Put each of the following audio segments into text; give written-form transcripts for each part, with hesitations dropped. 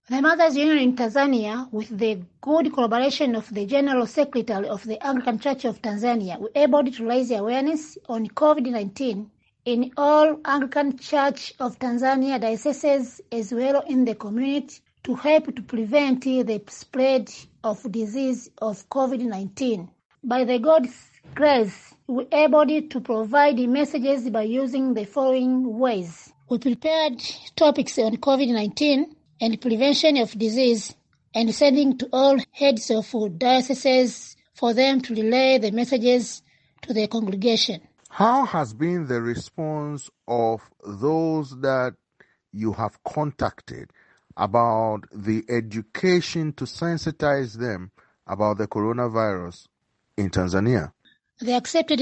The Mothers Union in Tanzania, with the good collaboration of the General Secretary of the Anglican Church of Tanzania, were able to raise awareness on COVID-19 in all Anglican Church of Tanzania dioceses as well in the community to help to prevent the spread of disease of COVID-19. By the God's grace, we were able to provide messages by using the following ways. We prepared topics on COVID-19 and prevention of disease and sending to all heads of dioceses for them to relay the messages to the congregation. How has been the response of those that you have contacted about the education to sensitize them about the coronavirus in Tanzania? They accepted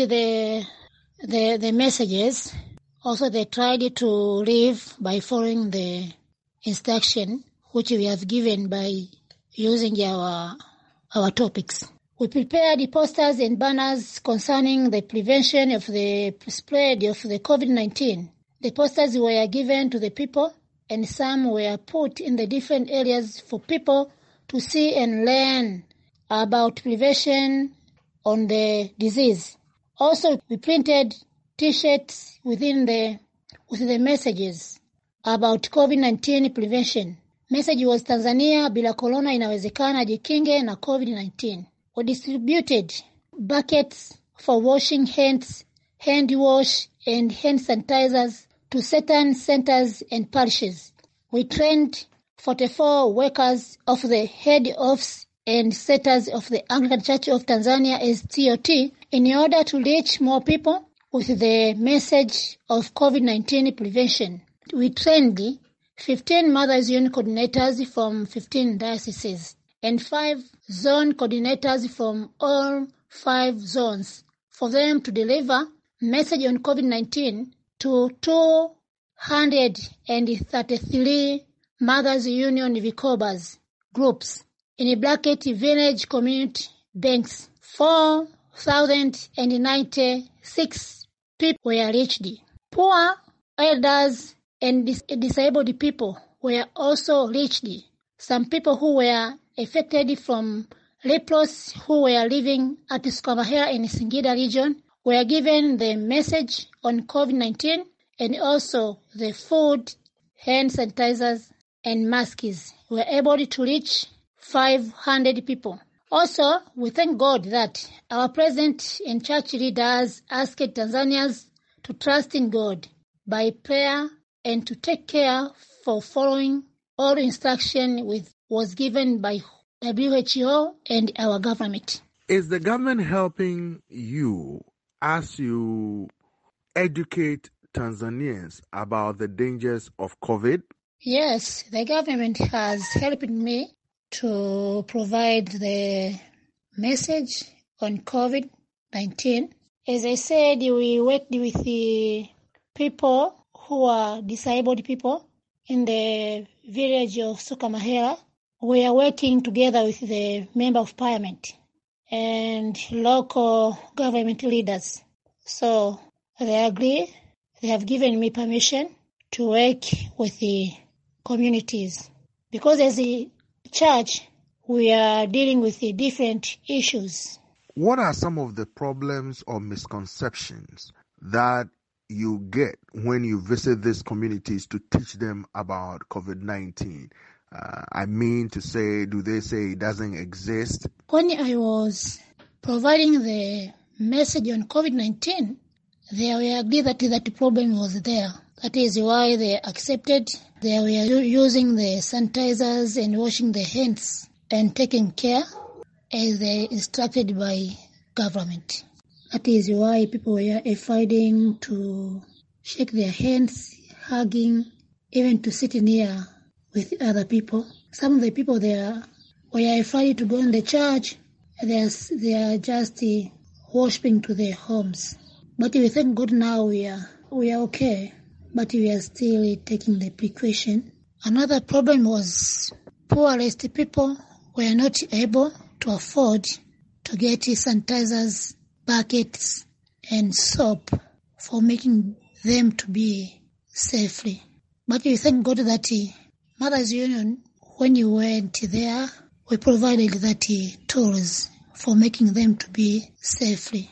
the messages. Also, they tried to live by following the instruction which we have given by using our topics. We prepared posters and banners concerning the prevention of the spread of the COVID-19. The posters were given to the people and some were put in the different areas for people to see and learn about prevention on the disease. Also, we printed T-shirts with the messages about COVID-19 prevention. Message was Tanzania bila corona inawezekana, jikinge na COVID-19. We distributed buckets for washing hands, hand wash, and hand sanitizers to certain centers and parishes. We trained 44 workers of the head office and setters of the Anglican Church of Tanzania as TOT in order to reach more people with the message of COVID-19 prevention. We trained 15 Mothers Union coordinators from 15 dioceses and 5 zone coordinators from all 5 zones for them to deliver message on COVID-19 to 233 Mothers Union Vicobas groups in bracket village community banks. 4,096 people were reached. Poor, elders, and disabled people were also reached. Some people who were affected from lepers who were living at Sukamahera in Singida region were given the message on COVID-19 and also the food, hand sanitizers, and masks. We were able to reach 500 people. Also, we thank God that our president and church leaders asked Tanzanians to trust in God by prayer and to take care for following all instruction was given by WHO and our government. Is the government helping you as you educate Tanzanians about the dangers of COVID? Yes, the government has helped me to provide the message on COVID-19. As I said, we worked with the people who are disabled people in the village of Sukamahera. We are working together with the Member of Parliament and local government leaders. So they agree. They have given me permission to work with the communities. Because as a church, we are dealing with the different issues. What are some of the problems or misconceptions that you get when you visit these communities to teach them about COVID-19? I mean to say, do they say it doesn't exist? When I was providing the message on COVID-19, they were agreed that the problem was there. That is why they accepted. They were using the sanitizers and washing their hands and taking care as they instructed by government. That is why people were afraid to shake their hands, hugging, even to sit near with other people. Some of the people there were afraid to go in the church. They are just worshiping to their homes. But we thank God now we are okay. But we are still taking the precaution. Another problem was poorest people were not able to afford to get sanitizers, buckets, and soap for making them to be safely. But we thank God that Mothers Union, when you went there, we provided that tools for making them to be safely.